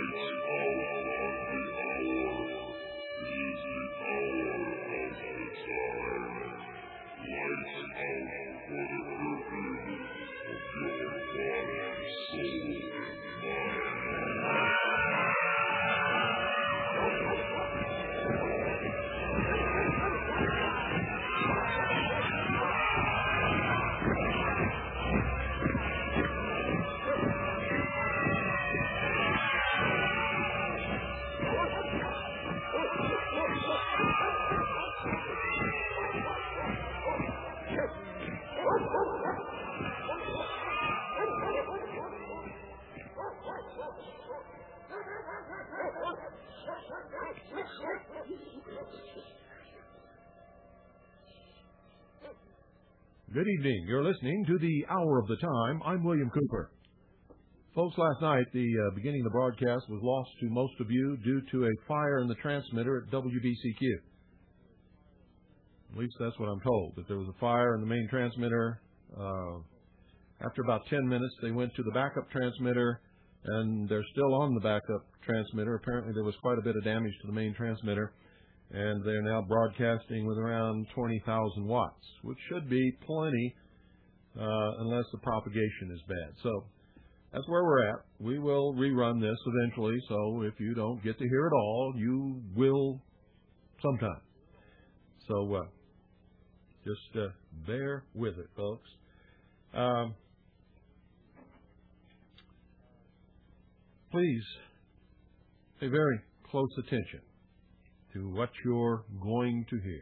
Good evening. You're listening to the Hour of the Time. I'm William Cooper. Folks, last night, the beginning of the broadcast was lost to most of you due to a fire in the transmitter at WBCQ. At least that's what I'm told, that there was a fire in the main transmitter. After about 10 minutes, they went to the backup transmitter, and they're still on the backup transmitter. Apparently, there was quite a bit of damage to the main transmitter, and they're now broadcasting with around 20,000 watts, which should be plenty unless the propagation is bad. So that's where we're at. We will rerun this eventually, so if you don't get to hear it all, you will sometime. So just bear with it, folks. Please pay very close attention to what you're going to hear.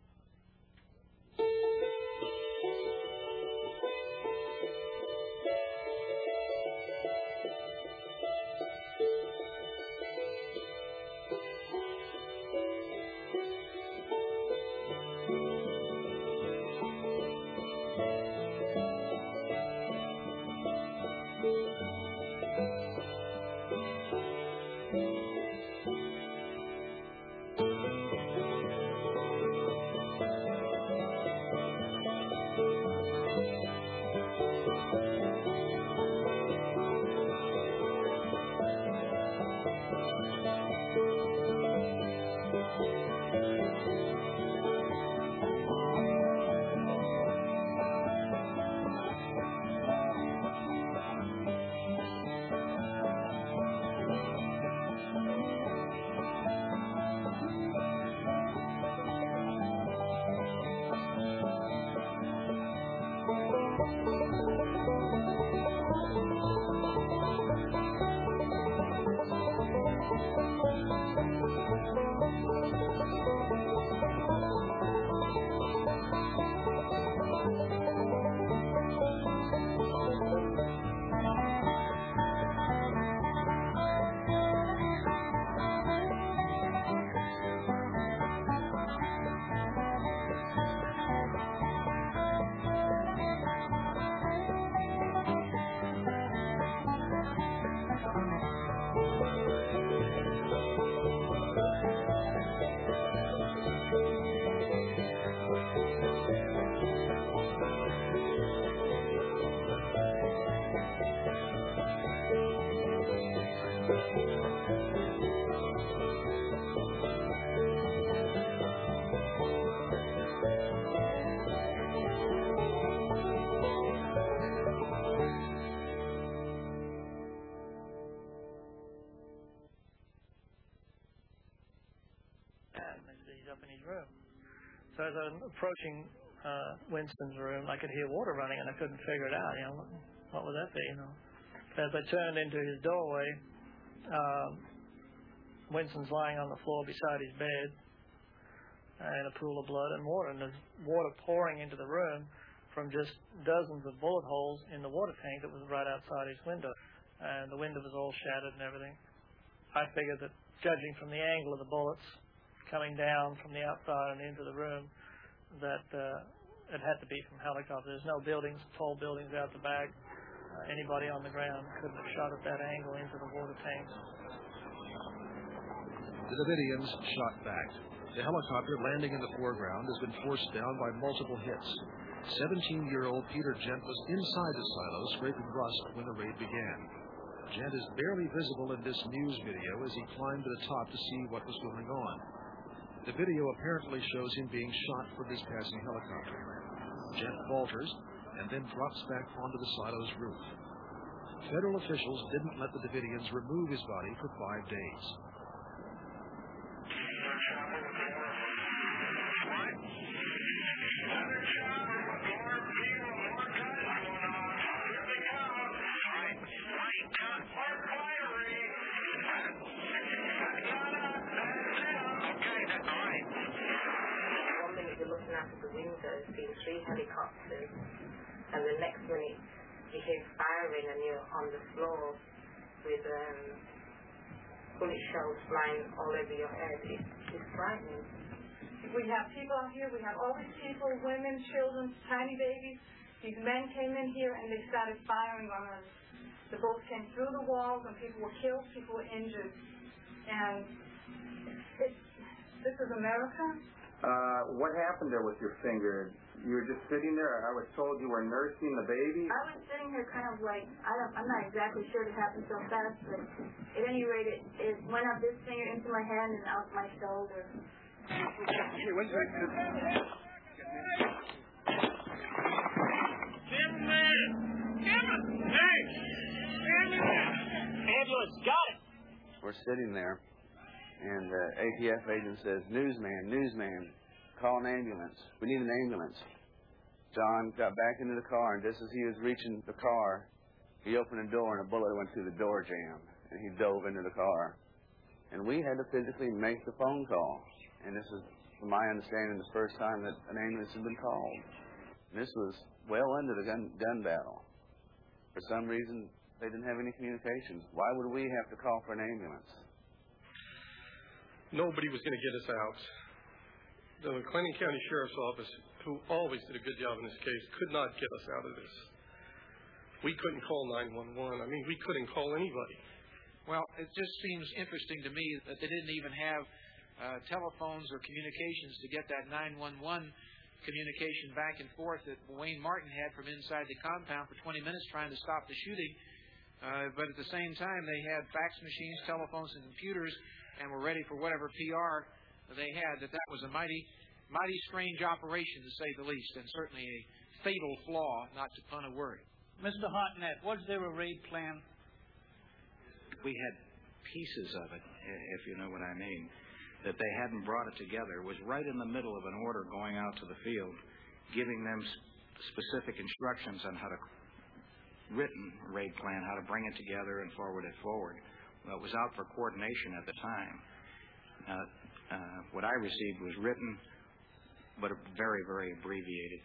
So as I'm approaching Winston's room, I could hear water running, and I couldn't figure it out. What would that be? As I turned into his doorway, Winston's lying on the floor beside his bed, in a pool of blood and water, and there's water pouring into the room from just dozens of bullet holes in the water tank that was right outside his window, and the window was all shattered and everything. I figured that, judging from the angle of the bullets coming down from the outside and into the room, that it had to be from helicopter. There's no buildings, tall buildings out the back. Anybody on the ground couldn't have shot at that angle into the water tanks. The Davidians shot back. The helicopter landing in the foreground has been forced down by multiple hits. 17-year-old Peter Gent was inside the silo scraping rust when the raid began. Gent is barely visible in this news video as he climbed to the top to see what was going on. The video apparently shows him being shot from this passing helicopter. Gent falters and then drops back onto the silo's roof. Federal officials didn't let the Davidians remove his body for 5 days. The window, seen 3 helicopters, and the next minute you hear firing and you're on the floor with bullet shells flying all over your head. It's frightening. We have people out here, we have all these people, women, children, tiny babies. These men came in here and they started firing on us. The bullets came through the walls and people were killed, people were injured. And this is America. What happened there with your finger? You were just sitting there. I was told you were nursing the baby. I was sitting here kind of like, I'm not exactly sure it happened so fast, but at any rate, it went up this finger into my hand and out my shoulder. Hey, when's that? Ambulance, got it! We're sitting there, and the ATF agent says, newsman, call an ambulance. We need an ambulance. John got back into the car, and just as he was reaching the car, he opened the door, and a bullet went through the door jamb, and he dove into the car. And we had to physically make the phone call. And this is, from my understanding, the first time that an ambulance had been called. And this was well into the gun battle. For some reason, they didn't have any communications. Why would we have to call for an ambulance? Nobody was going to get us out. The McLennan County Sheriff's Office, who always did a good job in this case, could not get us out of this. We couldn't call 911. I mean, we couldn't call anybody. Well, it just seems interesting to me that they didn't even have telephones or communications to get that 911 communication back and forth that Wayne Martin had from inside the compound for 20 minutes trying to stop the shooting. But at the same time, they had fax machines, telephones, and computers, and were ready for whatever PR they had. That was a mighty strange operation, to say the least, and certainly a fatal flaw, not to pun a word. Mr. Hartnett, was there a raid plan? We had pieces of it, if you know what I mean, that they hadn't brought it together. It was right in the middle of an order going out to the field, giving them specific instructions on how to written raid plan, how to bring it together and forward it forward. Well, it was out for coordination at the time. What I received was written, but very, very abbreviated.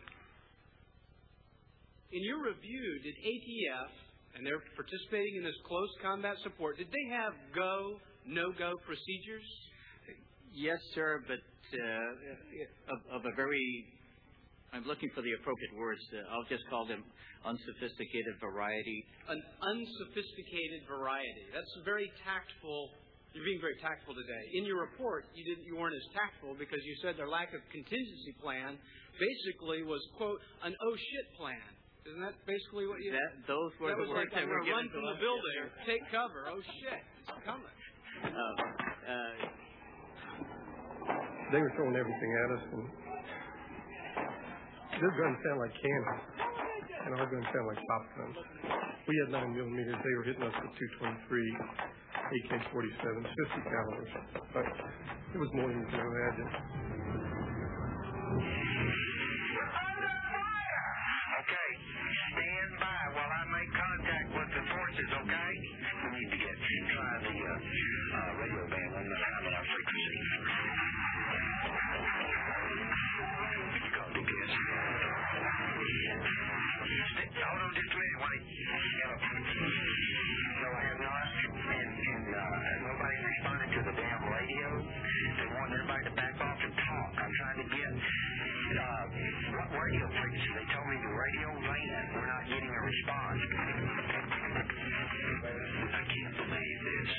In your review, did ATF, and they're participating in this close combat support, did they have go, no-go procedures? Yes, sir, but of a very, I'm looking for the appropriate words. I'll just call them unsophisticated variety. An unsophisticated variety. That's very tactful. You're being very tactful today. In your report, you weren't as tactful because you said their lack of contingency plan basically was, quote, an oh shit plan. Isn't that basically what you... Those were the words that were given to us. Run from the building, take cover, oh shit, it's coming. They were throwing everything at us, and their guns sound like cannons, and our guns sound like pop guns. We had 9 millimeters. They were hitting us with 223, AK-47s, 50 calibers. But it was more than you can imagine. Okay, stand by while I make contact with the forces, okay? We need to try the radio band one more time at our frequency. It's going to be good. Hold on just a minute, Wayne. No, I have not. And nobody's responded to the damn radio. They want everybody to back off and talk. I'm trying to get what radio frequency. They told me the radio ran. We're not getting a response. I can't believe this.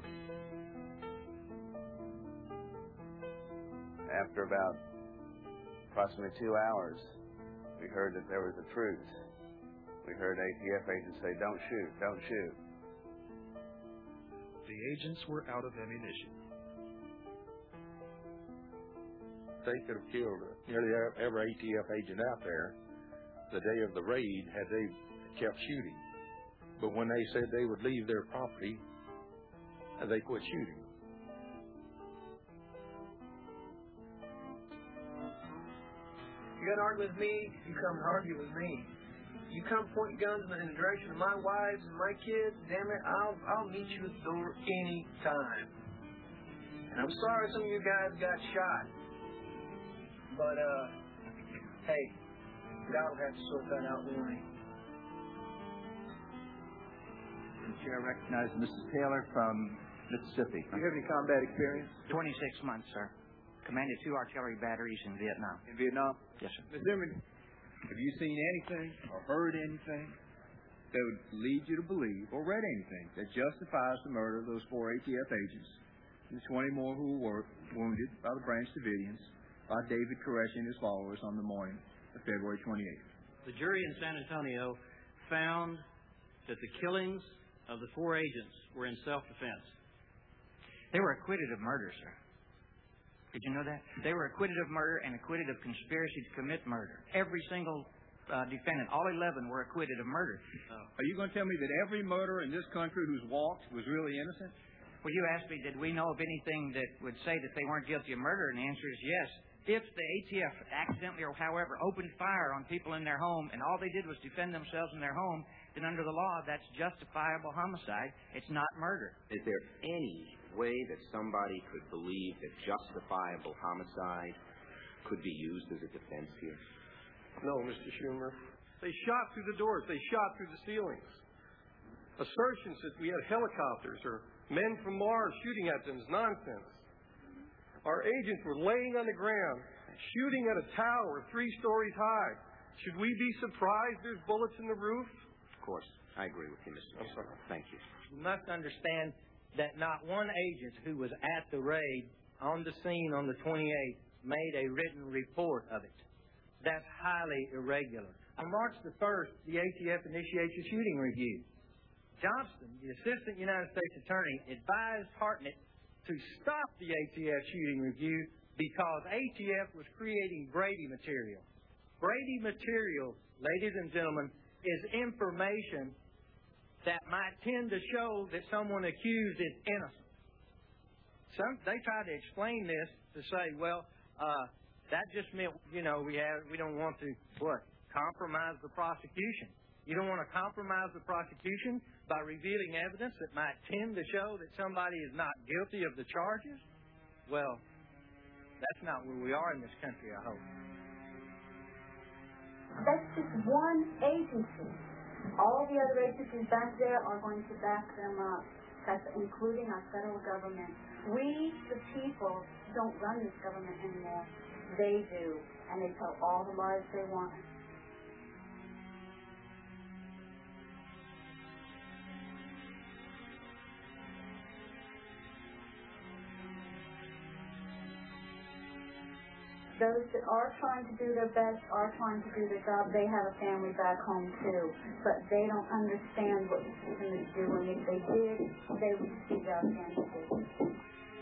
After about approximately 2 hours, we heard that there was a truce. We heard ATF agents say, "Don't shoot, don't shoot." The agents were out of ammunition. They could have killed nearly every ATF agent out there the day of the raid had they kept shooting. But when they said they would leave their property, they quit shooting. You got to argue with me, you come and argue with me. You come point guns in the direction of my wives and my kids, damn it, I'll meet you at the door any time. And I'm sorry some of you guys got shot. But, hey, God will have to sort that out, won't he? Chair, I recognize Mrs. Taylor from Mississippi. Do you have any combat experience? 26 months, sir. Commanded 2 artillery batteries in Vietnam. In Vietnam? Yes, sir. Ms. Zimmerman, have you seen anything or heard anything that would lead you to believe, or read anything, that justifies the murder of those 4 ATF agents and the 20 more who were wounded by the branch civilians by David Koresh and his followers on the morning of February 28th? The jury in San Antonio found that the killings of the 4 agents were in self-defense. They were acquitted of murder, sir. Did you know that? They were acquitted of murder and acquitted of conspiracy to commit murder. Every single defendant, all 11, were acquitted of murder. Are you going to tell me that every murderer in this country who's walked was really innocent? Well, you asked me, did we know of anything that would say that they weren't guilty of murder? And the answer is yes. If the ATF accidentally or however opened fire on people in their home and all they did was defend themselves in their home, then under the law, that's justifiable homicide. It's not murder. Is there any way that somebody could believe that justifiable homicide could be used as a defense here? No, Mr. Schumer. They shot through the doors. They shot through the ceilings. Assertions that we had helicopters or men from Mars shooting at them is nonsense. Our agents were laying on the ground, shooting at a tower 3 stories high. Should we be surprised there's bullets in the roof? Of course. I agree with you, Mr. I'm sorry. Thank you. You must understand that not one agent who was at the raid on the scene on the 28th made a written report of it. That's highly irregular. On March the 1st, the ATF initiates a shooting review. Johnston, the Assistant United States Attorney, advised Hartnett to stop the ATF shooting review because ATF was creating Brady material. Brady material, ladies and gentlemen, is information that might tend to show that someone accused is innocent. They try to explain this to say, well, that just meant, we don't want to, compromise the prosecution. You don't want to compromise the prosecution by revealing evidence that might tend to show that somebody is not guilty of the charges? Well, that's not where we are in this country, I hope. That's just one agency. All the other agencies back there are going to back them up, including our federal government. We, the people, don't run this government anymore. They do, and they tell all the lies they want. Those that are trying to do their best are trying to do their job. They have a family back home too, but they don't understand what the system is doing. If they did, they would see our fantasy.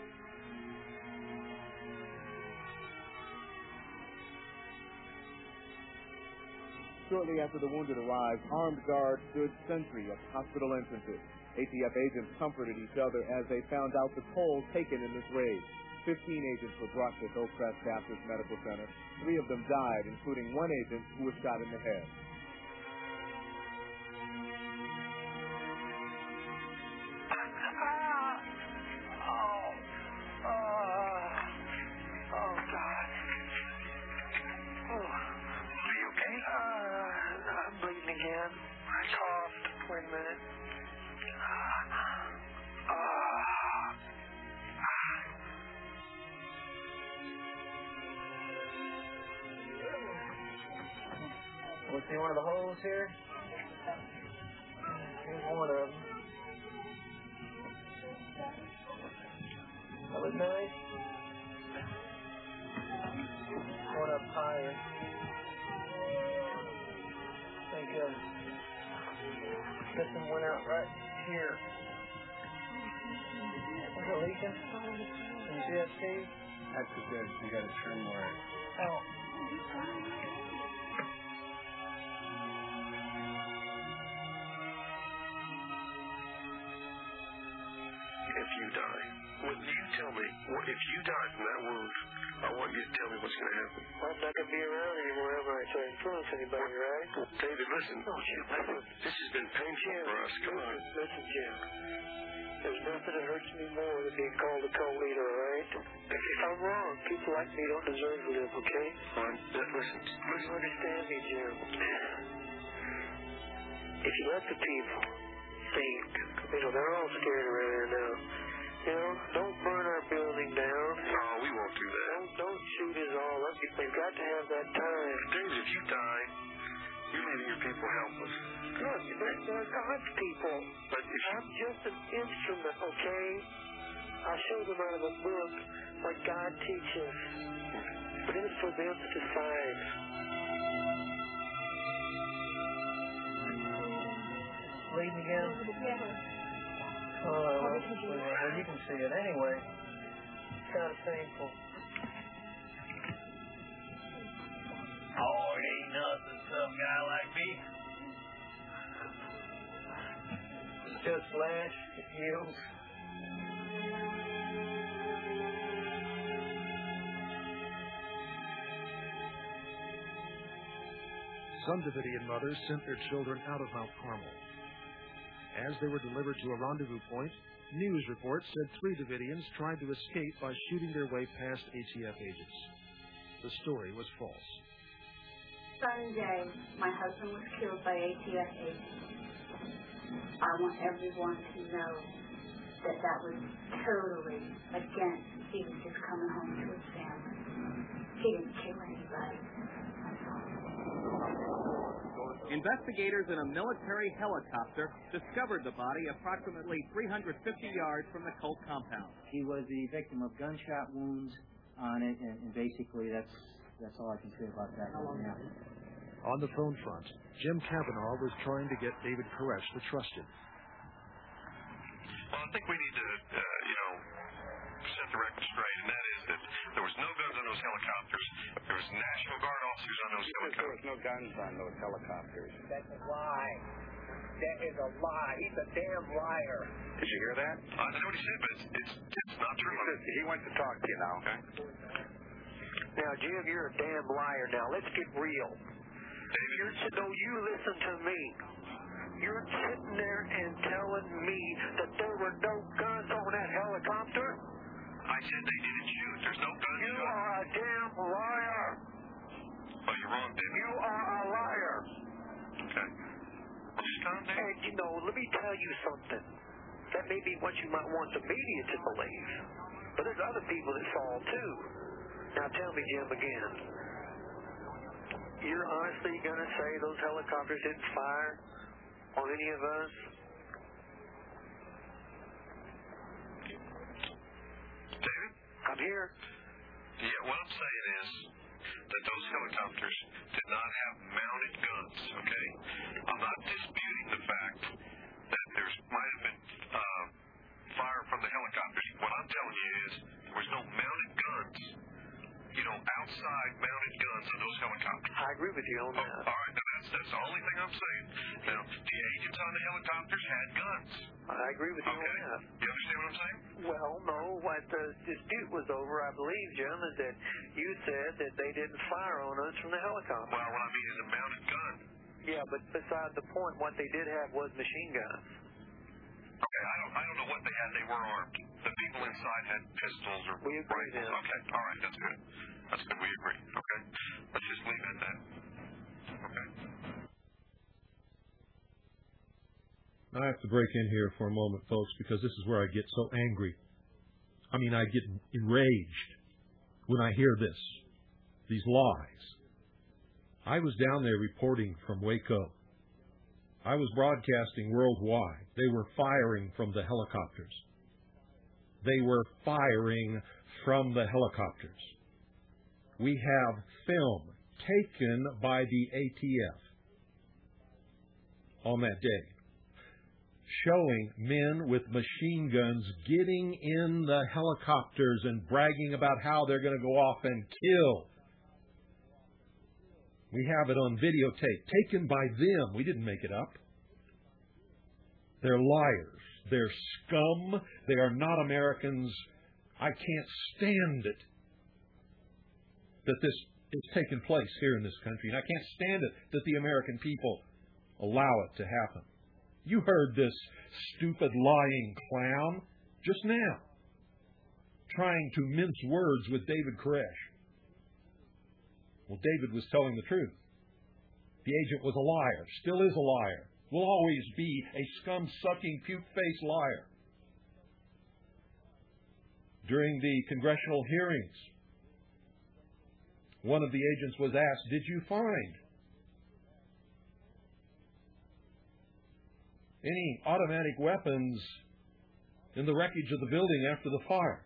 Shortly after the wounded arrived, armed guards stood sentry at hospital entrances. ATF agents comforted each other as they found out the toll taken in this raid. 15 agents were brought to Hillcrest Baptist Medical Center. 3 of them died, including 1 agent who was shot in the head. Oh, God. Are you okay? I'm bleeding again. I coughed. Wait a minute. Want to see one of the holes here? Here's one of them. That was nice. One of up higher. I think this one went out right here. Is it leaking? Can you see that, Steve? That's good. You got to trim wire. Oh. If you die, will you tell me, if you die from that wound, I want you to tell me what's going to happen. I'm not going to be around anymore wherever I try to influence anybody, right? David, listen. Oh, Jim, listen. This has been painful for us. Come on. Listen, Jim. There's nothing that hurts me more than being called a cult leader, all right? If I'm wrong, people like me don't deserve to live, okay? Listen. You understand me, Jim. If you let the people think, they're all scared around here now. Don't burn our building down. No, we won't do that. Don't shoot us all up. They've got to have that time. David, if you die, you're leaving your people helpless. Look, they're God's people. But if I'm just an instrument, okay? I'll show them out of a book what God teaches. But it is for them to decide. Bleeding again? Oh, well, you can see it anyway. It's kind of painful. Oh, it ain't nothing, some guy like me. It's just flesh. It heals. Some Davidian mothers sent their children out of Mount Carmel. As they were delivered to a rendezvous point, news reports said 3 Davidians tried to escape by shooting their way past ATF agents. The story was false. Sunday, my husband was killed by ATF agents. I want everyone to know that was totally against Stephen just coming home to his family. He didn't kill anybody. Investigators in a military helicopter discovered the body approximately 350 yards from the cult compound. He was the victim of gunshot wounds on it, and basically that's all I can say about that right now. On the phone front, Jim Kavanaugh was trying to get David Koresh to trust him. Well, I think we need to, set the record straight, and that is that there was no guns on those helicopters. There was National Guard officers on those helicopters. There was no guns on those helicopters. That's a lie. That is a lie. He's a damn liar. Did you hear that? I know what he said, but it's not true. He went to talk to you now. Okay. Now, Jim, you're a damn liar. Now, let's get real. David, you listen to me. You're sitting there and telling me that there were no guns on that helicopter? I said they didn't shoot. There's no guns. You are a damn liar. Oh, you're wrong, David. You are a liar. Okay. Well, just calm down. And, let me tell you something. That may be what you might want the media to believe. But there's other people that fall, too. Now, tell me, Jim, again. You're honestly going to say those helicopters didn't fire on any of us? David? I'm here. Yeah, what I'm saying is that those helicopters did not have mounted guns, okay? I'm not disputing the fact that there might have been fire from the helicopters. What I'm telling you is there was no mounted guns, outside mounted guns on those helicopters. I agree with you on that. All right, that's the only thing I'm saying. Now, the agents on the helicopters had guns. I agree with you on that. You understand what I'm saying? Well, no. What the dispute was over, I believe, Jim, is that you said that they didn't fire on us from the helicopter. Well, what I mean is a mounted gun. Yeah, but beside the point, what they did have was machine guns. Okay, I don't know what they had. They were armed. The people inside had pistols or we agree rifles. now. Okay, all right, that's good. That's good. We agree. Okay, let's just leave it at that. Okay. I have to break in here for a moment, folks, because this is where I get so angry. I mean, I get enraged when I hear this, these lies. I was down there reporting from Waco. I was broadcasting worldwide. They were firing from the helicopters. They were firing from the helicopters. we have film taken by the ATF on that day, showing men with machine guns getting in the helicopters and bragging about how they're going to go off and kill. We have it on videotape, taken by them. We didn't make it up. They're liars. They're scum. They are not Americans. I can't stand it that this is taking place here in this country. And I can't stand it that the American people allow it to happen. You heard this stupid lying clown just now trying to mince words with David Koresh. Well, David was telling the truth. The agent was a liar, still is a liar, will always be a scum-sucking, puke-faced liar. During the congressional hearings, one of the agents was asked, did you find any automatic weapons in the wreckage of the building after the fire?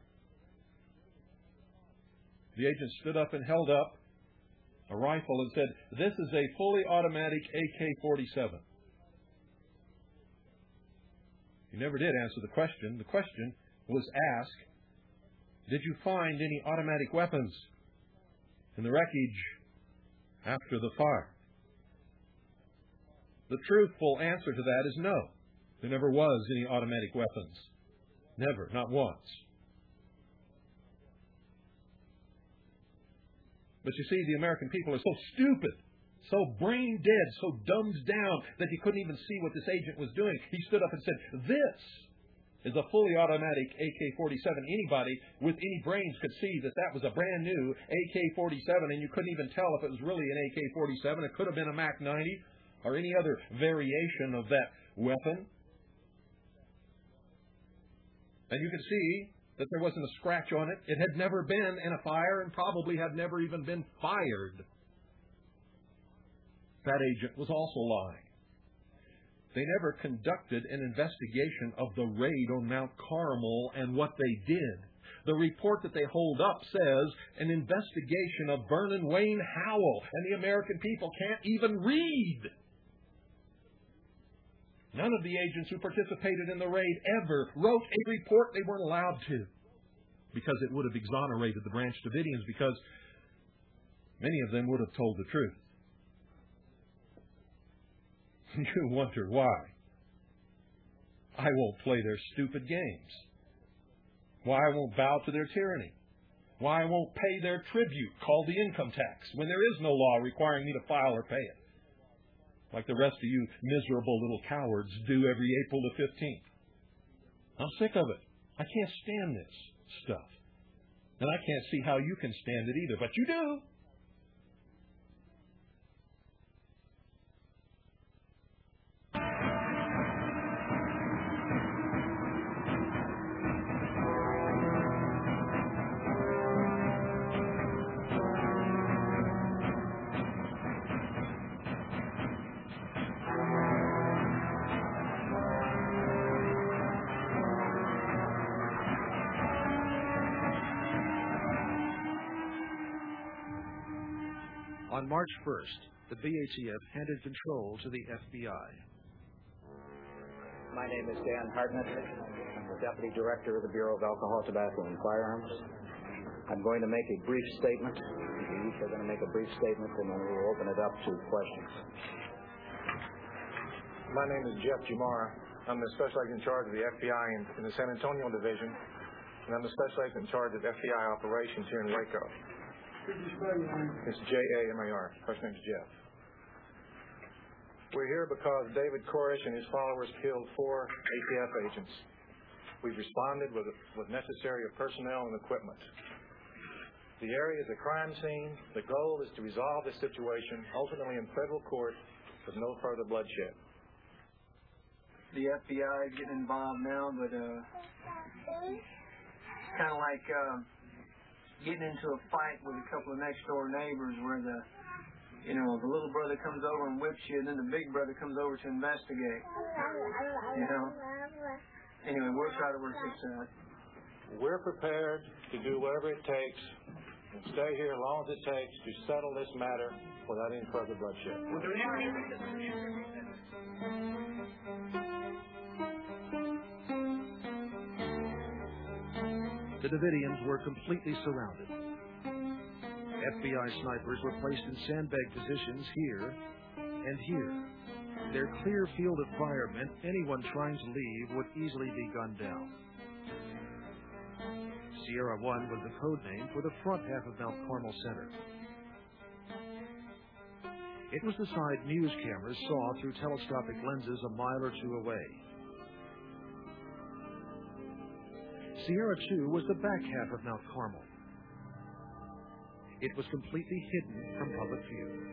The agent stood up and held up a rifle and said, this is a fully automatic AK-47. He never did answer the question. The question was asked, did you find any automatic weapons in the wreckage after the fire? The truthful answer to that is no. There never was any automatic weapons. Never, not once. But you see, the American people are so stupid, so brain dead, so dumbed down that he couldn't even see what this agent was doing. He stood up and said, this is a fully automatic AK-47. Anybody with any brains could see that that was a brand new AK-47, and you couldn't even tell if it was really an AK-47. It could have been a MAC-90 or any other variation of that weapon. And you could see that there wasn't a scratch on it. It had never been in a fire and probably had never even been fired. That agent was also lying. They never conducted an investigation of the raid on Mount Carmel and what they did. The report that they hold up says an investigation of Vernon Wayne Howell, and the American people can't even read. None of the agents who participated in the raid ever wrote a report. They weren't allowed to, because it would have exonerated the Branch Davidians, because many of them would have told the truth. You wonder why. I won't play their stupid games. Why I won't bow to their tyranny. Why I won't pay their tribute, called the income tax, when there is no law requiring me to file or pay it, like the rest of you miserable little cowards do every April the 15th. I'm sick of it. I can't stand this stuff. And I can't see how you can stand it either, but you do. On March 1st, the BATF handed control to the FBI. My name is Dan Hartnett. I'm the Deputy Director of the Bureau of Alcohol, Tobacco, and Firearms. I'm going to make a brief statement. We each are going to make a brief statement, and then we'll open it up to questions. My name is Jeff Jamar. I'm the Special Agent in charge of the FBI in the San Antonio Division, and I'm the Special Agent in charge of FBI operations here in Waco. It's J-A-M-A-R. First name's Jeff. We're here because David Koresh and his followers killed 4 ATF agents. We've responded with necessary personnel and equipment. The area is a crime scene. The goal is to resolve this situation, ultimately in federal court, with no further bloodshed. The FBI is getting involved now, but kind of like getting into a fight with a couple of next door neighbors where the little brother comes over and whips you, and then the big brother comes over to investigate. Anyway, we'll try to work this out. We're prepared to do whatever it takes and stay here as long as it takes to settle this matter without any further bloodshed. The Davidians were completely surrounded. FBI snipers were placed in sandbag positions here and here. Their clear field of fire meant anyone trying to leave would easily be gunned down. Sierra 1 was the code name for the front half of Mount Carmel Center. It was the side news cameras saw through telescopic lenses a mile or two away. Sierra 2 was the back half of Mount Carmel. It was completely hidden from public view.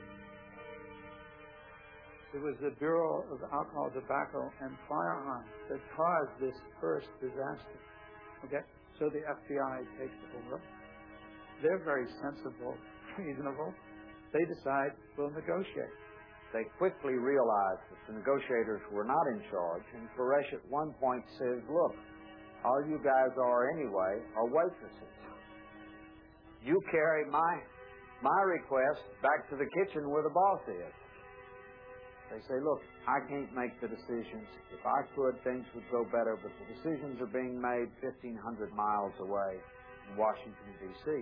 It was the Bureau of Alcohol, Tobacco, and Firearms that caused this first disaster. Okay? So the FBI takes over. They're very sensible, reasonable. They decide we'll negotiate. They quickly realized that the negotiators were not in charge, and Koresh at one point says, look, all you guys are anyway are waitresses. You carry my request back to the kitchen where the boss is. They say, look, I can't make the decisions. If I could, things would go better, but the decisions are being made 1,500 miles away in Washington, D.C.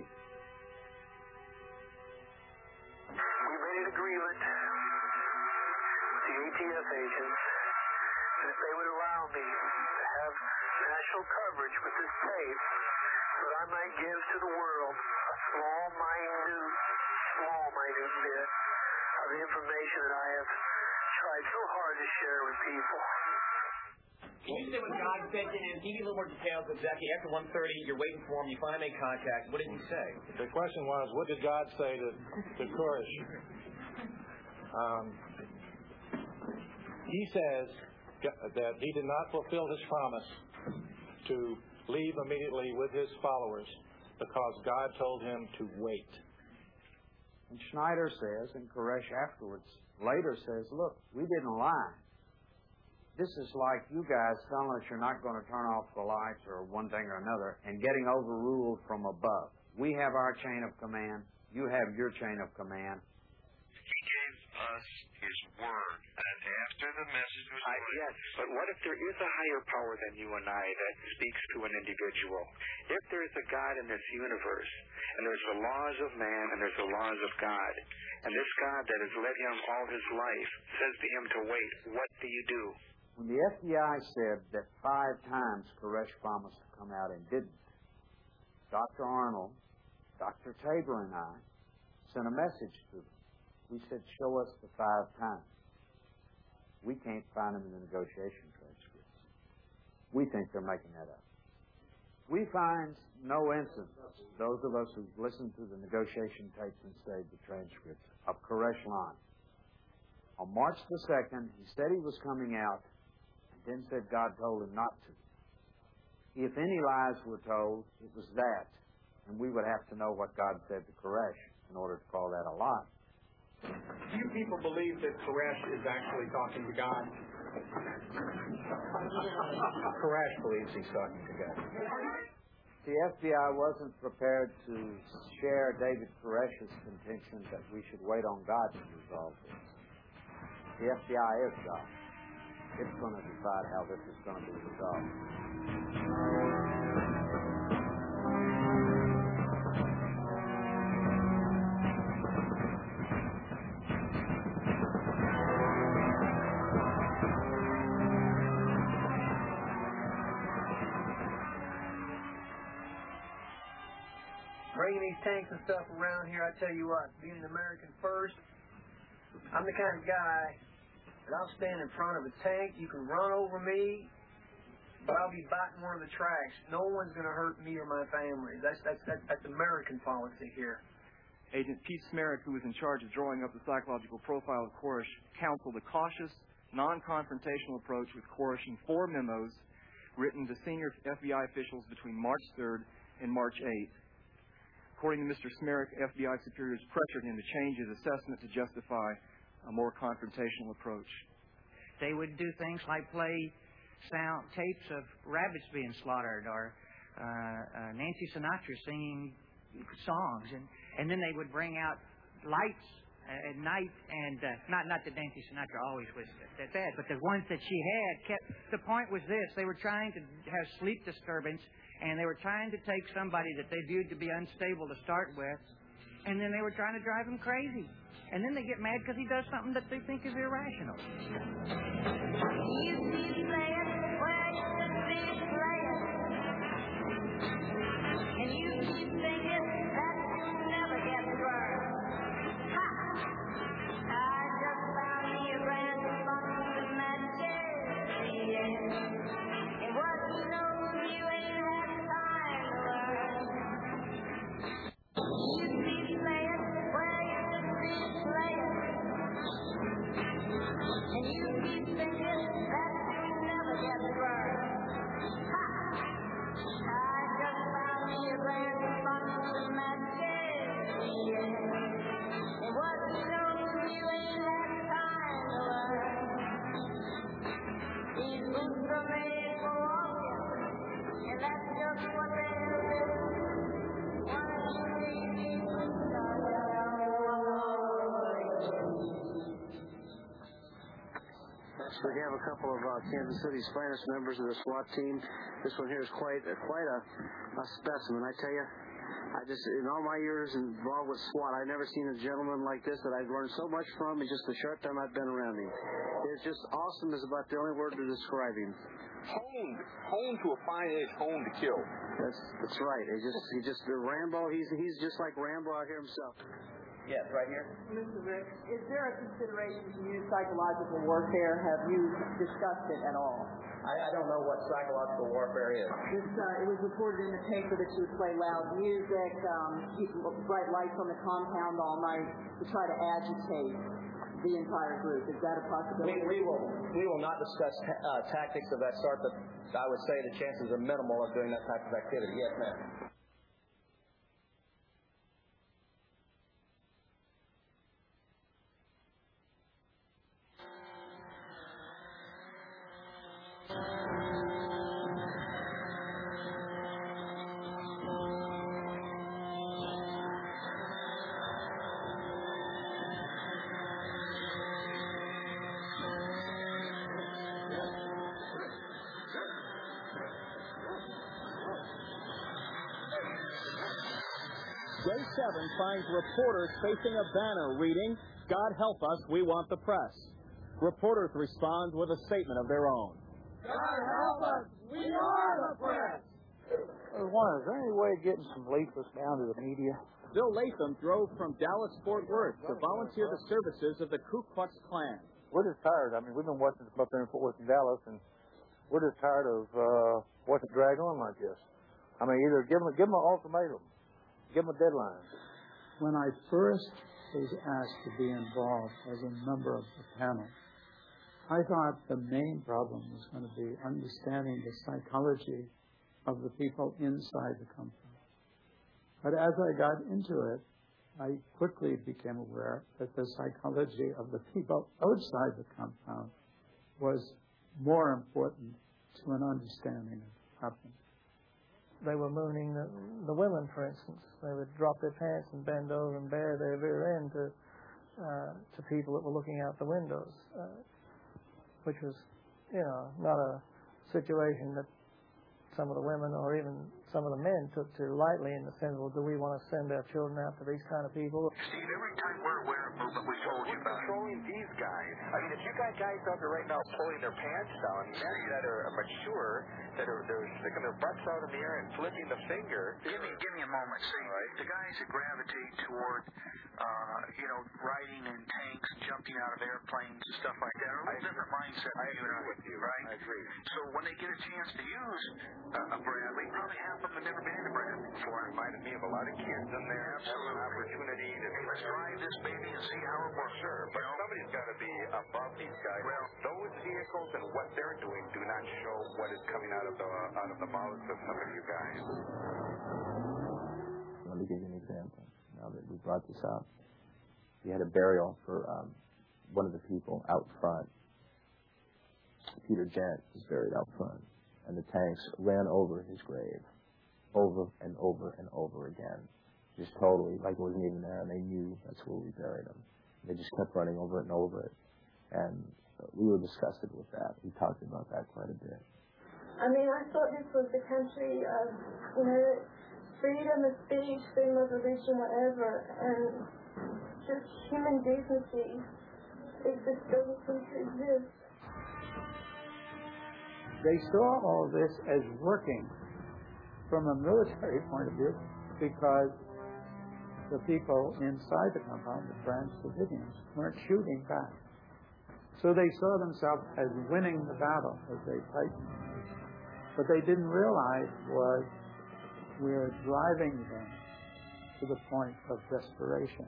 We made an agreement with the ATF agents that if they would allow me to have national coverage with this tape, that I might give to the world a small, minute bit of the information that I have tried so hard to share with people. Can you say what God said to him? Can you give a little more details exactly? After 1:30, you're waiting for him, you finally make contact. What did he say? The question was, what did God say to Koresh? He says that he did not fulfill his promise to leave immediately with his followers because God told him to wait. And Schneider says, and Koresh afterwards later says, look, we didn't lie. This is like you guys telling us you're not going to turn off the lights or one thing or another and getting overruled from above. We have our chain of command. You have your chain of command. He gave us his word, and after the message was yes, but what if there is a higher power than you and I that speaks to an individual? If there is a God in this universe, and there's the laws of man and there's the laws of God, and this God that has led him all his life says to him to wait, what do you do? When the FBI said that 5 times Koresh promised to come out and didn't, Dr. Arnold, Dr. Tabor, and I sent a message to them. We said, show us the 5 times. We can't find them in the negotiation transcripts. We think they're making that up. We find no instance, those of us who've listened to the negotiation tapes and studied the transcripts, of Koresh lying. On March the 2nd, he said he was coming out, and then said God told him not to. If any lies were told, it was that. And we would have to know what God said to Koresh in order to call that a lie. Few people believe that Koresh is actually talking to God. Koresh believes he's talking to God. The FBI wasn't prepared to share David Koresh's contention that we should wait on God to resolve this. The FBI is God. It's going to decide how this is going to be resolved. Bringing these tanks and stuff around here, I tell you what, being an American first, I'm the kind of guy that I'll stand in front of a tank, you can run over me, but I'll be biting one of the tracks. No one's going to hurt me or my family. That's American policy here. Agent Pete Smerick, who was in charge of drawing up the psychological profile of Koresh, counseled a cautious, non-confrontational approach with Koresh in 4 memos written to senior FBI officials between March 3rd and March 8th. According to Mr. Smerick, FBI superiors pressured him to change his assessment to justify a more confrontational approach. They would do things like play sound tapes of rabbits being slaughtered or Nancy Sinatra singing songs, and then they would bring out lights at night, and not that Nancy Sinatra always was that bad, but the ones that she had kept. The point was this: they were trying to have sleep disturbance, and they were trying to take somebody that they viewed to be unstable to start with, and then they were trying to drive him crazy. And then they get mad because he does something that they think is irrational. And you keep thinking that you'll never get burned. Ha! I just found me a brand new fucking matches, yeah. And what you know, you ain't had time to learn. You keep playing where you should be playing. And you keep thinking that you'll never get burned. Ha! I just found me a brand new fucking matches, yeah. And what you know, you ain't had time to learn. These boots are made for walking, and that's just what they do. One of these boots are Next, we have a couple of Kansas City's finest members of the SWAT team. This one here is quite a specimen, I tell you. In all my years involved with SWAT, I've never seen a gentleman like this that I've learned so much from in just the short time I've been around him. It's just awesome is about the only word to describe him. Honed to a fine edge, honed to kill. That's right. He just Rambo. He's just like Rambo out here himself. Yes, right here. Mr. Rick, is there a consideration to use psychological warfare? Have you discussed it at all? I don't know what psychological warfare is. It was reported in the paper that you would play loud music, keep bright lights on the compound all night to try to agitate the entire group. Is that a possibility? We will not discuss tactics of that sort, but I would say the chances are minimal of doing that type of activity. Yes, ma'am. Day 7 finds reporters facing a banner reading, "God help us, we want the press." Reporters respond with a statement of their own. God help us, we are the press. Is there any way of getting some leaflets down to the media? Bill Latham drove from Dallas-Fort Worth to volunteer the services of the Ku Klux Klan. We're just tired. I mean, we've been watching this up there in Fort Worth and Dallas, and we're just tired of watching it drag on like this. I mean, either give them an ultimatum. Give them a deadline. When I first was asked to be involved as a member of the panel, I thought the main problem was going to be understanding the psychology of the people inside the compound. But as I got into it, I quickly became aware that the psychology of the people outside the compound was more important to an understanding of what happened. They were mooning the women, for instance. They would drop their pants and bend over and bare their rear end to people that were looking out the windows, which was, not a situation that some of the women or even some of the men took too lightly in the sense, well, do we want to send our children out to these kind of people? Steve, every time we're aware of movement, we told you about controlling these guys. I mean, if you got guys out there right now pulling their pants down, men that are mature, that they're sticking their butts out in the air and flipping the finger. Give me a moment. See, right. The guys that gravitate toward, riding in tanks, jumping out of airplanes and stuff like that are a little different mindset than you and I, with you, right? I agree. So when they get a chance to use a Bradley, probably half of them have never been in a Bradley before. It reminded me of a lot of kids in there. Absolutely. An opportunity to let's drive this baby and see how it works. Sure, but somebody's got to be above these guys. Well, those vehicles and what they're doing do not show what is coming out of the mouths of some of you guys. Let me give you an example. Now that we brought this up, we had a burial for one of the people out front. Peter Gent was buried out front, and the tanks ran over his grave over and over and over again. just totally, like it wasn't even there, and they knew that's where we buried him. They just kept running over it and over it, and we were disgusted with that. We talked about that quite a bit. I mean, I thought this was the country of, freedom of speech, freedom of religion, whatever, and just human decency. It just doesn't seem to exist. They saw all this as working from a military point of view because the people inside the compound, the French civilians, weren't shooting back. So they saw themselves as winning the battle as they fighting. What they didn't realize was we were driving them to the point of desperation.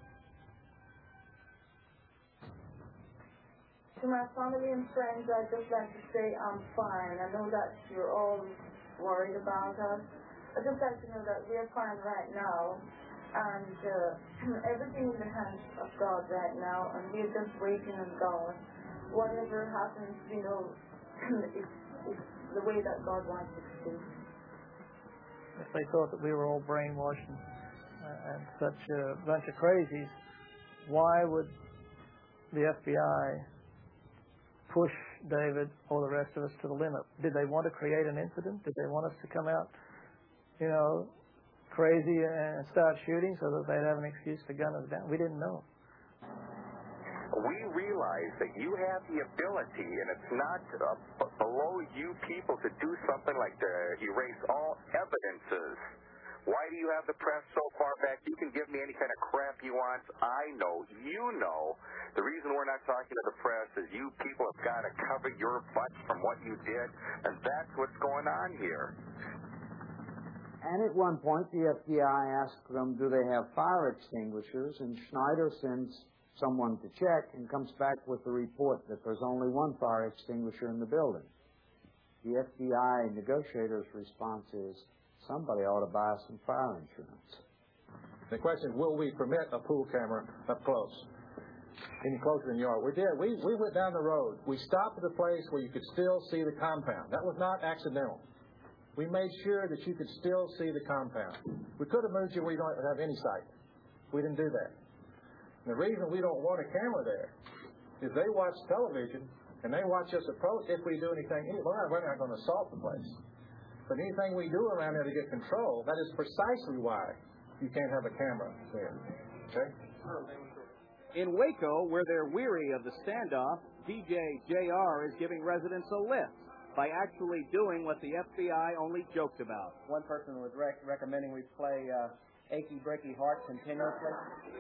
To my family and friends, I'd just like to say I'm fine. I know that you're all worried about us. I'd just like to know that we're fine right now. And everything in the hands of God right now, and we're just waiting on God. Whatever happens, it's the way that God wants it to be. If they thought that we were all brainwashed and such a bunch of crazies, why would the FBI push David or the rest of us to the limit? Did they want to create an incident? Did they want us to come out, crazy and start shooting so that they'd have an excuse to gun us down? We didn't know. We realize that you have the ability, and it's not below you people to do something like to erase all evidences. Why do you have the press so far back? You can give me any kind of crap you want. I know, you know. The reason we're not talking to the press is you people have got to cover your butts from what you did, and that's what's going on here. And at one point, the FBI asked them, do they have fire extinguishers? And Schneider sends someone to check and comes back with the report that there's only one fire extinguisher in the building. The FBI negotiator's response is, somebody ought to buy some fire insurance. The question is, will we permit a pool camera up close? Any closer than you are? We did. We went down the road. We stopped at a place where you could still see the compound. That was not accidental. We made sure that you could still see the compound. We could have moved you where you don't have any sight. We didn't do that. And the reason we don't want a camera there is they watch television and they watch us approach if we do anything. We're not going to assault the place. But anything we do around there to get control, that is precisely why you can't have a camera there. Okay? In Waco, where they're weary of the standoff, DJ JR is giving residents a lift by actually doing what the FBI only joked about. One person was recommending we play Achy Breaky Heart continuously.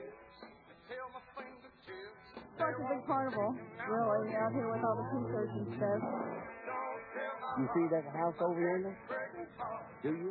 Such a big carnival, really, out here with all the T-shirts and stuff. You see that house over there? Do you?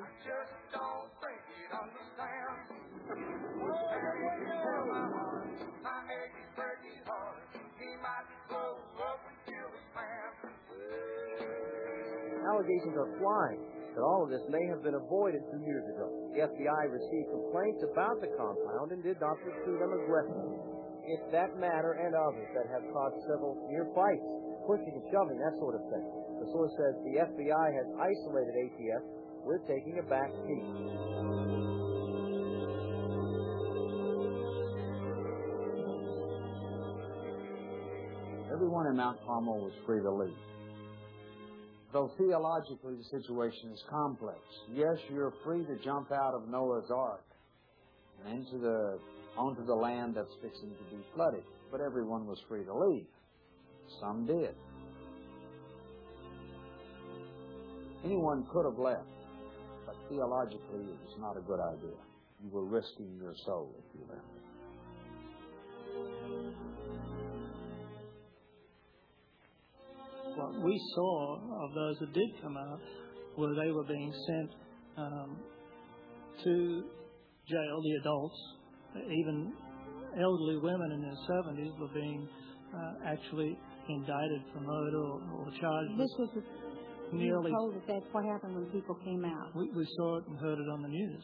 Allegations are flying that all of this may have been avoided 2 years ago. The FBI received complaints about the compound and did not pursue them aggressively. It's that matter and others that have caused several near fights, pushing and shoving, that sort of thing. The source says the FBI has isolated ATF. We're taking a back seat. Everyone in Mount Carmel was free to leave. Though theologically the situation is complex. Yes, you're free to jump out of Noah's Ark and onto the land that's fixing to be flooded. But everyone was free to leave. Some did. Anyone could have left, but theologically it was not a good idea. You were risking your soul if you left. What we saw of those that did come out were they were being sent to jail, the adults. Even elderly women in their 70s were being actually indicted for murder or charged. This was nearly told that that's what happened when people came out. We saw it and heard it on the news.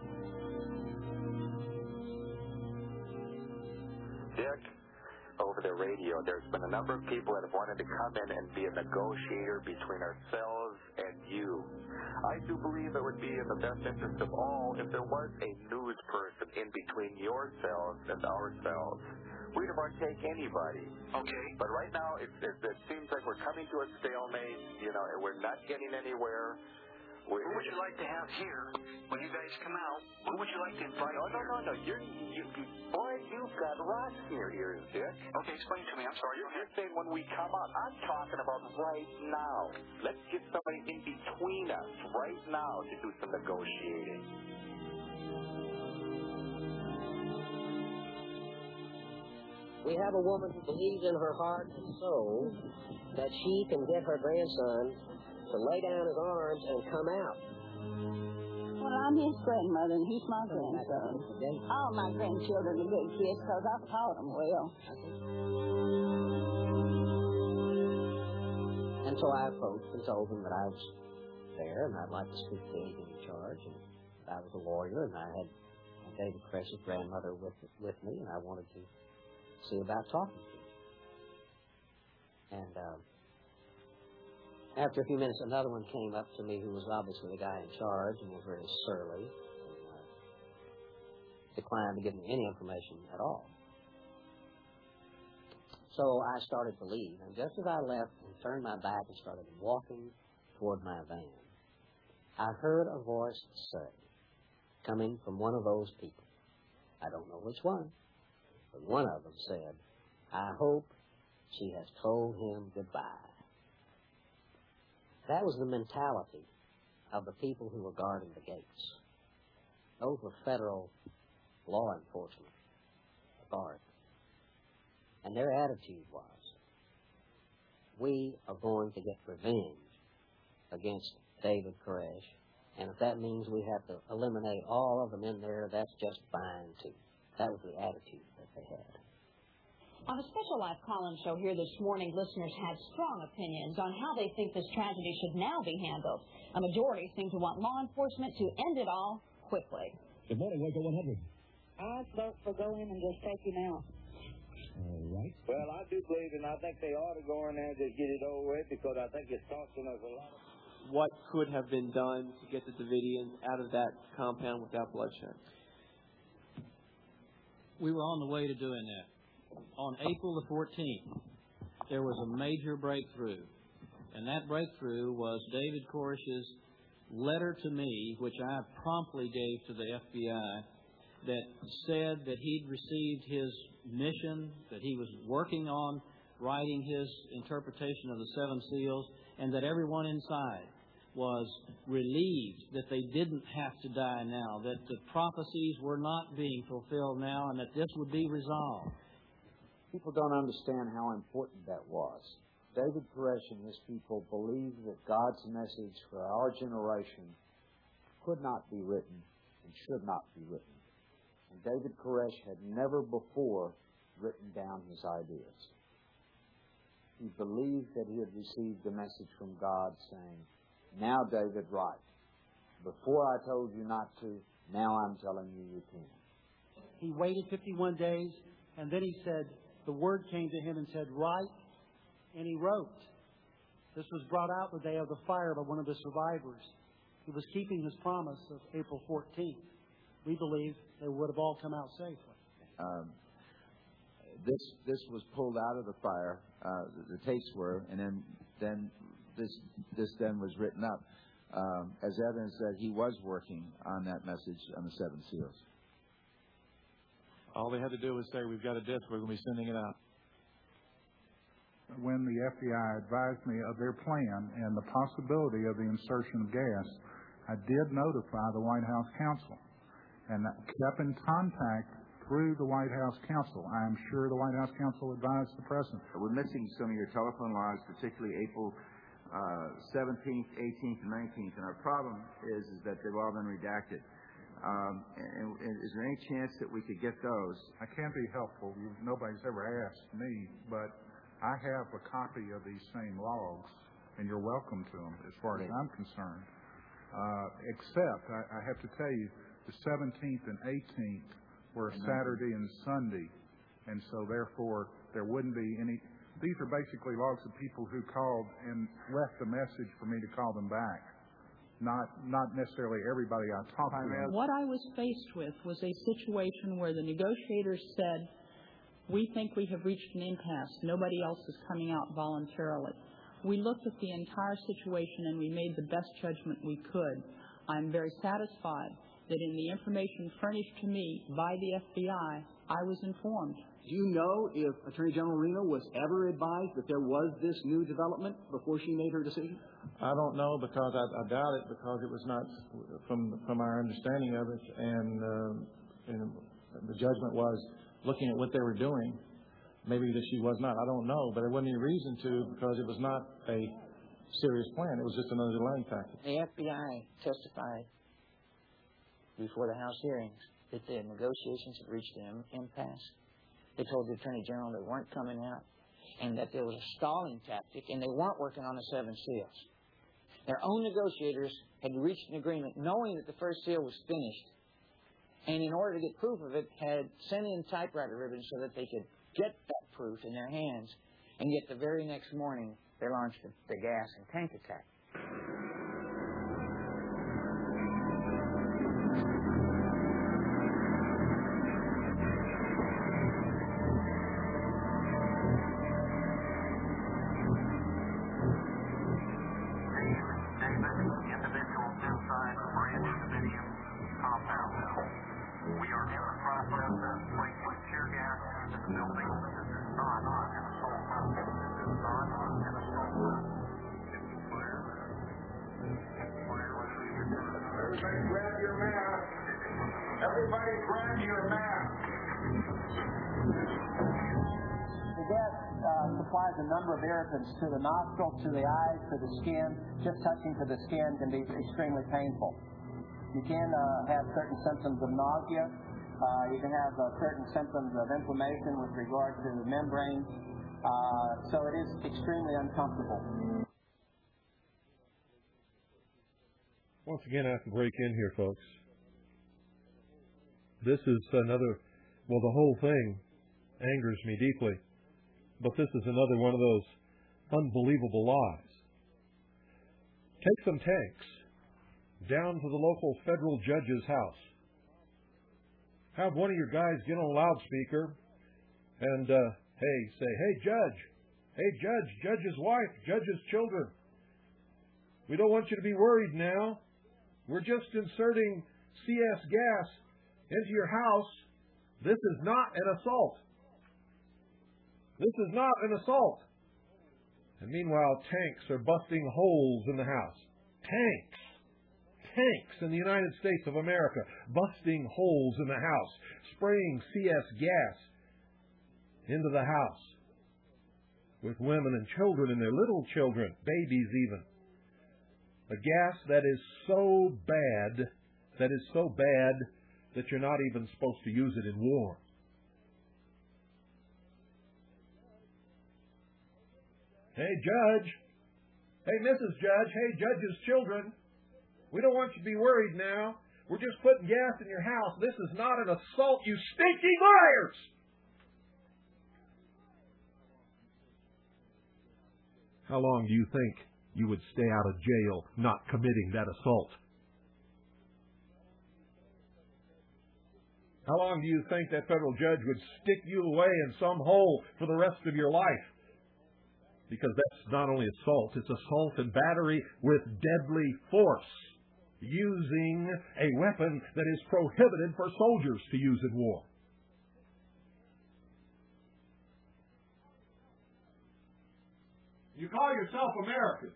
Dick, over the radio. There's been a number of people that have wanted to come in and be a negotiator between ourselves and you. I do believe it would be in the best interest of all if there was a news person in between yourselves and ourselves. We'd take anybody. Okay. But right now, it seems like we're coming to a stalemate, and we're not getting anywhere. Who would you like to have here when you guys come out? Who would you like to invite? No. Boy, you've got rocks in your ears, Dick. Okay, explain to me. I'm sorry. You're saying when we come out. I'm talking about right now. Let's get somebody in between us right now to do some negotiating. We have a woman who believes in her heart and soul that she can get her grandson to lay down his arms and come out. Well, I'm his grandmother, and he's my grandson. All my grandchildren are good kids because I've taught them well. And so I approached and told him that I was there, and I'd like to speak to anyone in charge, and I was a lawyer, and I had David Koresh's grandmother with me, and I wanted to see about talking to him. And after a few minutes, another one came up to me who was obviously the guy in charge and was very surly and declined to give me any information at all. So I started to leave, and just as I left and turned my back and started walking toward my van, I heard a voice say, coming from one of those people, I don't know which one, but one of them said, I hope she has told him goodbye. That was the mentality of the people who were guarding the gates. Those were federal law enforcement authorities. And their attitude was, we are going to get revenge against David Koresh, and if that means we have to eliminate all of them in there, that's just fine, too. That was the attitude that they had. On a special live call-in show here this morning, listeners had strong opinions on how they think this tragedy should now be handled. A majority seem to want law enforcement to end it all quickly. Good morning, Waco 100. I'd vote for go in and just take him out. All right. Well, I do believe, and I think they ought to go in there and just get it over with, because I think it's costing us a lot of... What could have been done to get the Davidians out of that compound without bloodshed? We were on the way to doing that. On April the 14th, there was a major breakthrough, and that breakthrough was David Koresh's letter to me, which I promptly gave to the FBI, that said that he'd received his mission, that he was working on writing his interpretation of the seven seals, and that everyone inside was relieved that they didn't have to die now, that the prophecies were not being fulfilled now, and that this would be resolved. People don't understand how important that was. David Koresh and his people believed that God's message for our generation could not be written and should not be written. And David Koresh had never before written down his ideas. He believed that he had received a message from God saying, now, David, write. Before I told you not to, now I'm telling you you can. He waited 51 days, and then he said, the word came to him and said, write, and he wrote. This was brought out the day of the fire by one of the survivors. He was keeping his promise of April 14th. We believe they would have all come out safely. This was pulled out of the fire, the tapes were, and then this was written up as evidence that he was working on that message on the seven seals. All they had to do was say, we've got a disc, we're going to be sending it out. When the FBI advised me of their plan and the possibility of the insertion of gas, I did notify the White House counsel and kept in contact through the White House counsel. I am sure the White House counsel advised the President. We're missing some of your telephone logs, particularly April 17th, 18th, and 19th, and our problem is that they've all been redacted. And is there any chance that we could get those? I can be helpful. Nobody's ever asked me, but I have a copy of these same logs, and you're welcome to them as far as I'm concerned. Except, I have to tell you, the 17th and 18th were Saturday and Sunday, and so therefore there wouldn't be any. These are basically logs of people who called and left a message for me to call them back. Not necessarily everybody I talked to. What I was faced with was a situation where the negotiators said, we think we have reached an impasse. Nobody else is coming out voluntarily. We looked at the entire situation and we made the best judgment we could. I'm very satisfied that in the information furnished to me by the FBI, I was informed. Do you know if Attorney General Reno was ever advised that there was this new development before she made her decision? I don't know, because I doubt it, because it was not from our understanding of it, and the judgment was looking at what they were doing. Maybe that she was not. I don't know, but there wasn't any reason to, because it was not a serious plan. It was just another delaying tactic. The FBI testified before the House hearings that the negotiations had reached an impasse. They told the Attorney General they weren't coming out, and that there was a stalling tactic, and they weren't working on the 7 seals. Their own negotiators had reached an agreement knowing that the first seal was finished, and in order to get proof of it, had sent in typewriter ribbons so that they could get that proof in their hands, and yet the very next morning they launched the gas and tank attack. Everybody grab your mask. The gas supplies a number of irritants to the nostril, to the eyes, to the skin. Just touching to the skin can be extremely painful. You can have certain symptoms of nausea. You can have certain symptoms of inflammation with regard to the membrane. So it is extremely uncomfortable. Once again, I have to break in here, folks. This is another, well, the whole thing angers me deeply, but this is another one of those unbelievable lies. Take some tanks down to the local federal judge's house. Have one of your guys get on a loudspeaker and, say, hey, judge's wife, judge's children. We don't want you to be worried now. We're just inserting CS gas into your house. This is not an assault. This is not an assault. And meanwhile, tanks are busting holes in the house. Tanks in the United States of America busting holes in the house, spraying CS gas into the house with women and children and their little children, babies even. A gas that is so bad, that you're not even supposed to use it in war. Hey, Judge. Hey, Mrs. Judge. Hey, Judge's children. We don't want you to be worried now. We're just putting gas in your house. This is not an assault, you stinky liars! How long do you think you would stay out of jail not committing that assault? How long do you think that federal judge would stick you away in some hole for the rest of your life? Because that's not only assault, it's assault and battery with deadly force, using a weapon that is prohibited for soldiers to use in war. You call yourself Americans.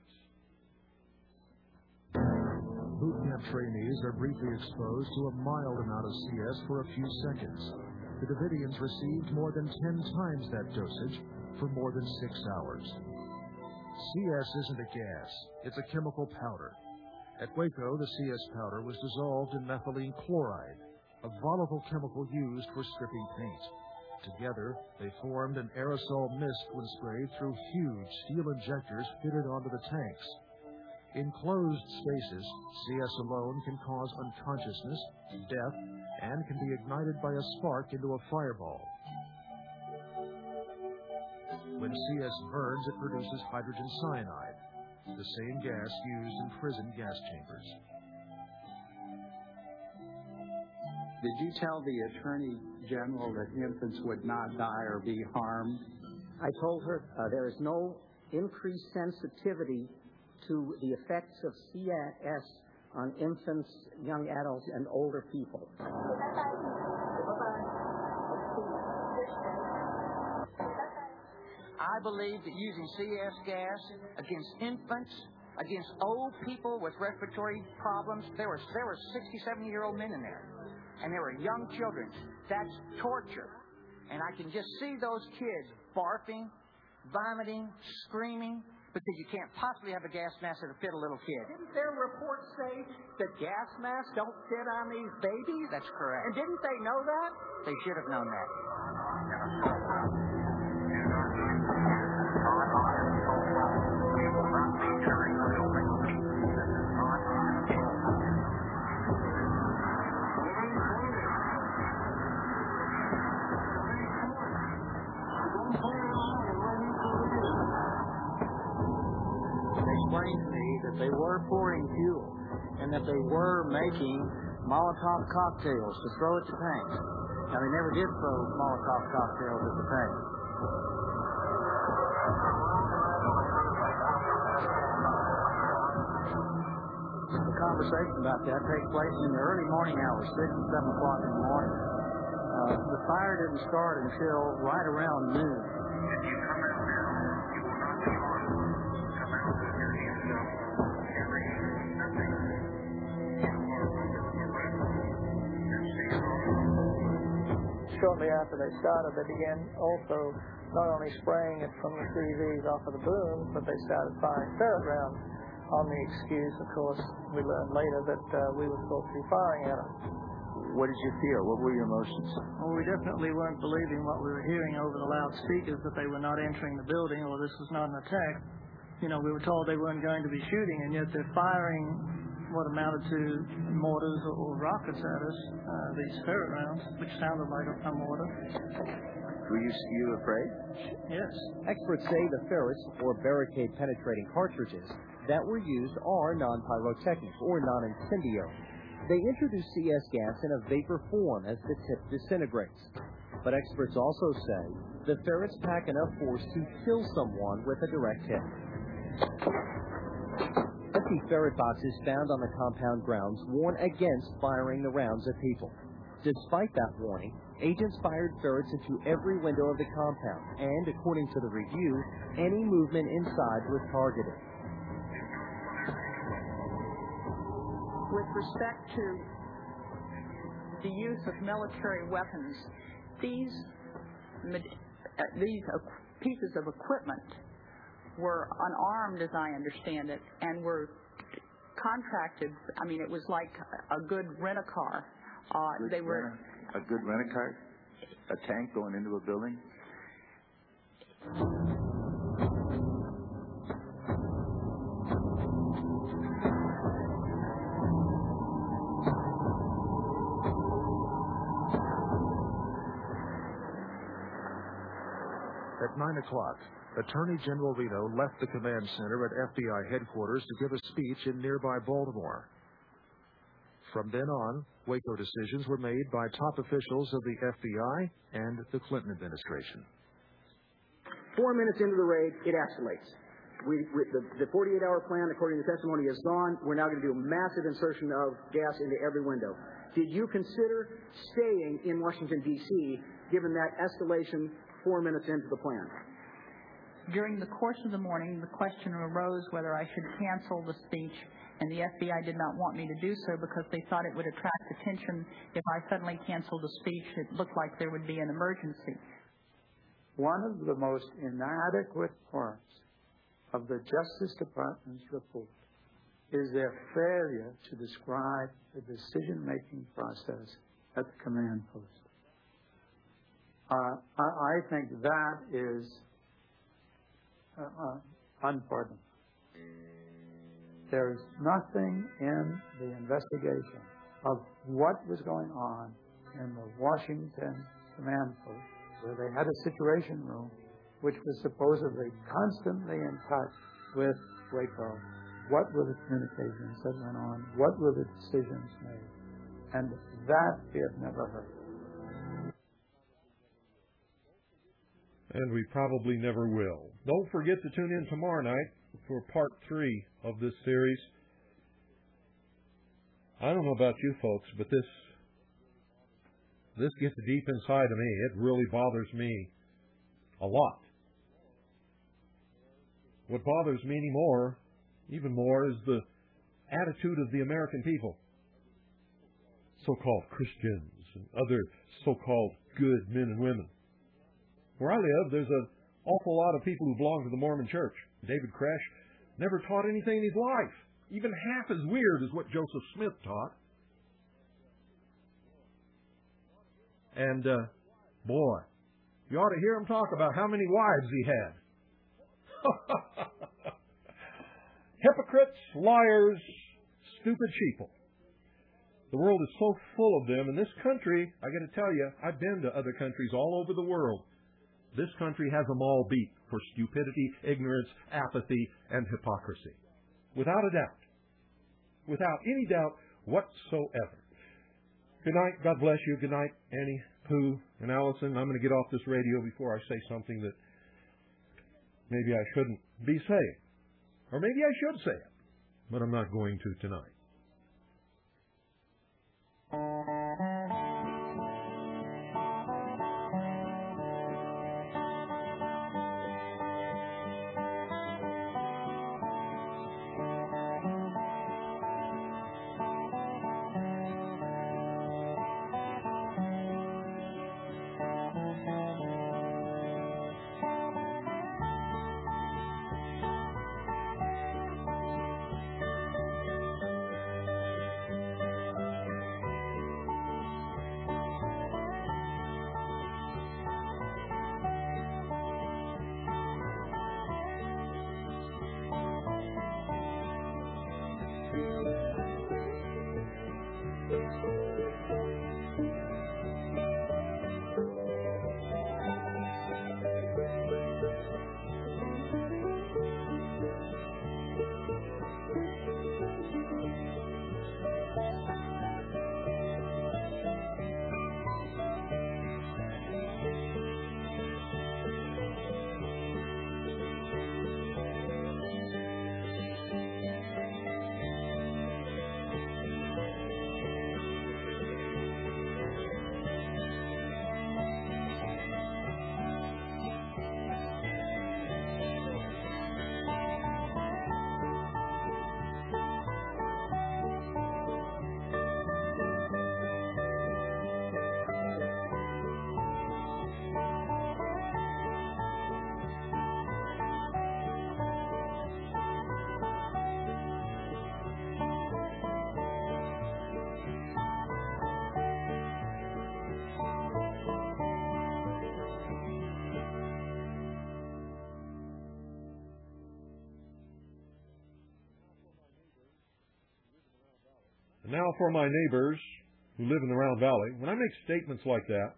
Boot camp trainees are briefly exposed to a mild amount of CS for a few seconds. The Davidians received more than 10 times that dosage for more than 6 hours. CS isn't a gas, it's a chemical powder. At Waco, the CS powder was dissolved in methylene chloride, a volatile chemical used for stripping paint. Together, they formed an aerosol mist when sprayed through huge steel injectors fitted onto the tanks. In closed spaces, CS alone can cause unconsciousness, death, and can be ignited by a spark into a fireball. When CS burns, it produces hydrogen cyanide, the same gas used in prison gas chambers. Did you tell the Attorney General that infants would not die or be harmed? I told her there is no increased sensitivity to the effects of CS on infants, young adults, and older people. I believe that using CS gas against infants, against old people with respiratory problems, there were 60, 70-year-old men in there, and there were young children. That's torture. And I can just see those kids barfing, vomiting, screaming, because you can't possibly have a gas mask that'll fit a little kid. Didn't their reports say that gas masks don't fit on these babies? That's correct. And didn't they know that? They should have known that. Explained to me that they were pouring fuel and that they were making Molotov cocktails to throw at the tanks. Now, they never did throw Molotov cocktails at the tanks. The conversation about that takes place in the early morning hours, 6 and 7 o'clock in the morning. The fire didn't start until right around noon. Shortly after they started, they began also not only spraying it from the CVs off of the booms, but they started firing ferret rounds on the excuse, of course, we learned later that we were supposed to be firing at them. What did you feel? What were your emotions? Well, we definitely weren't believing what we were hearing over the loudspeakers, that they were not entering the building or this was not an attack. You know, we were told they weren't going to be shooting, and yet they're firing what amounted to mortars or rockets at us, these ferret rounds, which sounded like a mortar. Were you afraid? Yes. Experts say the ferrets, or barricade-penetrating cartridges, that were used are non-pyrotechnic or non-incendio. They introduce CS gas in a vapor form as the tip disintegrates. But experts also say the ferrets pack enough force to kill someone with a direct hit. Empty ferret boxes found on the compound grounds warn against firing the rounds at people. Despite that warning, agents fired ferrets into every window of the compound, and according to the review, any movement inside was targeted. With respect to the use of military weapons, these pieces of equipment were unarmed, as I understand it, and were contracted. I mean, it was like a good rent-a-car. They were a good rent-a-car? A tank going into a building? At 9 o'clock, Attorney General Reno left the command center at FBI headquarters to give a speech in nearby Baltimore. From then on, Waco decisions were made by top officials of the FBI and the Clinton administration. 4 minutes into the raid, it escalates. The 48-hour plan, according to testimony, is gone. We're now going to do a massive insertion of gas into every window. Did you consider staying in Washington, D.C., given that escalation 4 minutes into the plan? During the course of the morning, the question arose whether I should cancel the speech, and the FBI did not want me to do so because they thought it would attract attention if I suddenly canceled the speech. It looked like there would be an emergency. One of the most inadequate parts of the Justice Department's report is their failure to describe the decision-making process at the command post. I think that is unpardonable. There is nothing in the investigation of what was going on in the Washington command post, where they had a situation room which was supposedly constantly in touch with Waco. What were the communications that went on? What were the decisions made? And that we have never heard. And we probably never will. Don't forget to tune in tomorrow night for part 3 of this series. I don't know about you folks, but this gets deep inside of me. It really bothers me a lot. What bothers me even more, is the attitude of the American people. So-called Christians and other so-called good men and women. Where I live, there's an awful lot of people who belong to the Mormon Church. David Koresh never taught anything in his life, even half as weird as what Joseph Smith taught. And, boy, you ought to hear him talk about how many wives he had. Hypocrites, liars, stupid sheeple. The world is so full of them. In this country, I got to tell you, I've been to other countries all over the world. This country has them all beat for stupidity, ignorance, apathy, and hypocrisy. Without a doubt. Without any doubt whatsoever. Good night. God bless you. Good night, Annie, Pooh, and Allison. I'm going to get off this radio before I say something that maybe I shouldn't be saying. Or maybe I should say it, but I'm not going to tonight. Now for my neighbors who live in the Round Valley, when I make statements like that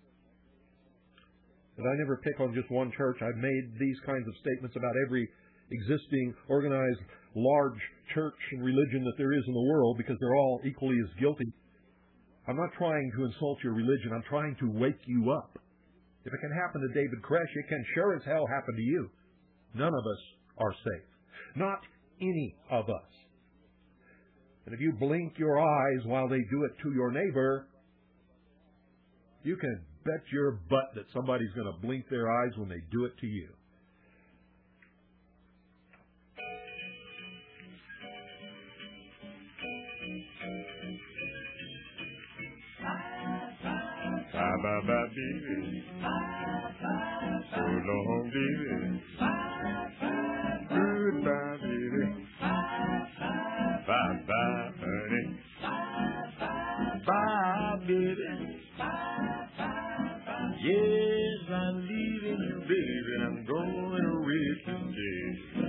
I never pick on just one church. I've made these kinds of statements about every existing, organized, large church and religion that there is in the world because they're all equally as guilty. I'm not trying to insult your religion. I'm trying to wake you up. If it can happen to David Koresh, it can sure as hell happen to you. None of us are safe. Not any of us. And if you blink your eyes while they do it to your neighbor, you can bet your butt that somebody's going to blink their eyes when they do it to you. Bye-bye, baby. So long, baby. Goodbye, baby. Bye-bye, honey. Bye, baby. Yes, I'm leaving you, baby. I'm going away today.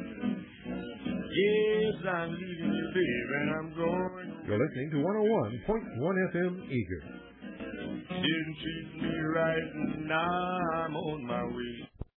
Yes, I'm leaving you, baby. I'm going away. You're listening to 101.1 FM Eager. Didn't treat me right, and now I'm on my way.